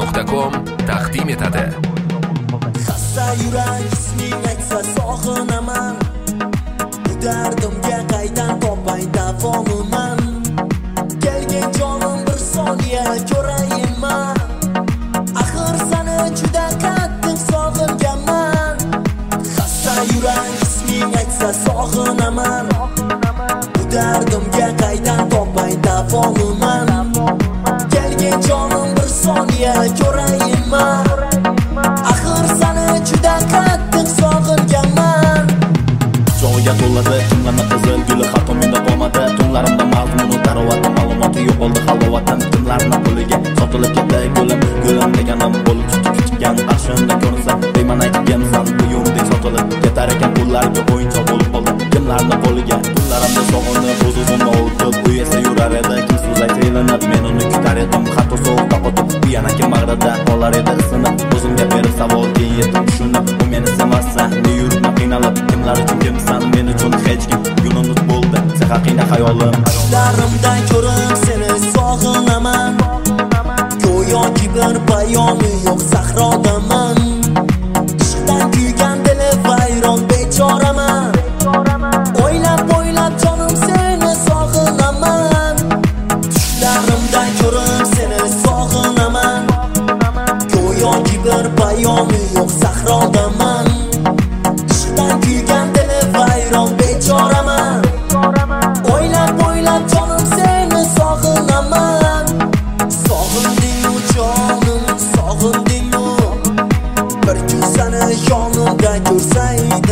Mo'ynoq.com taqdim etadi. Xasta yurak isming aytsa sog'inaman, bu dardimga qaydan topay davomiman. Kelgan jonim bir soniya ko'rayinman, axir seni juda qattiq sog'inganman. Xasta yurak isming aytsa sog'inaman, bu dardimga qaydan topay davomiman. Kelgan jonim bir soniya ko'rayinman, axir seni juda qattiq sog'inganman. Joyiga to'ladi kimlarni qizil guli xato menda qolmadi. Tunlarimda mazmuni tarovati ma'lumoti yo'q bo'ldi halovatim. Kimlarni puliga sotilib ketdi gulim deganim bo'lib tutgan qarshimda ko'rinsa deyman aytgansan bu yo'ldek sotilib ketar ekan pullarga o'yinchoq bo'lib qoldi. Kimlarni qo'liga pullarimda sog'inib o'z-o'zimni o'ldirib u esa yurar edi. Kimsiz aytilinib men uni kutar edim. Hatto sovuqda qotib yana kim bag'rida qolar edi isini o'zimga berib savolga yetib tushunib u meni sevmasa ne yuribman qiynalib. Kimlar uchun kimsan men uchun hech kim gulunut bo'ldi sen haqingda hayolim. Larimdan ko'rib seni sog'inaman, go'yoki bir bayoni yo'q sahrodaman. Ishqdan kuygan dili vayron bechoraman, o'ylab jonim seni sog'inaman. Tushlarimdan ko'rib seni sog'inaman, go'yoki bir bayoni yo'q sahrodaman. Ishqdan kuygan dili vayron bechoraman, o'ylab jonim seni sog'inaman. Sog'inding-u jonim, sog'inding-u, bir kun seni yonimda ko'rsaydim.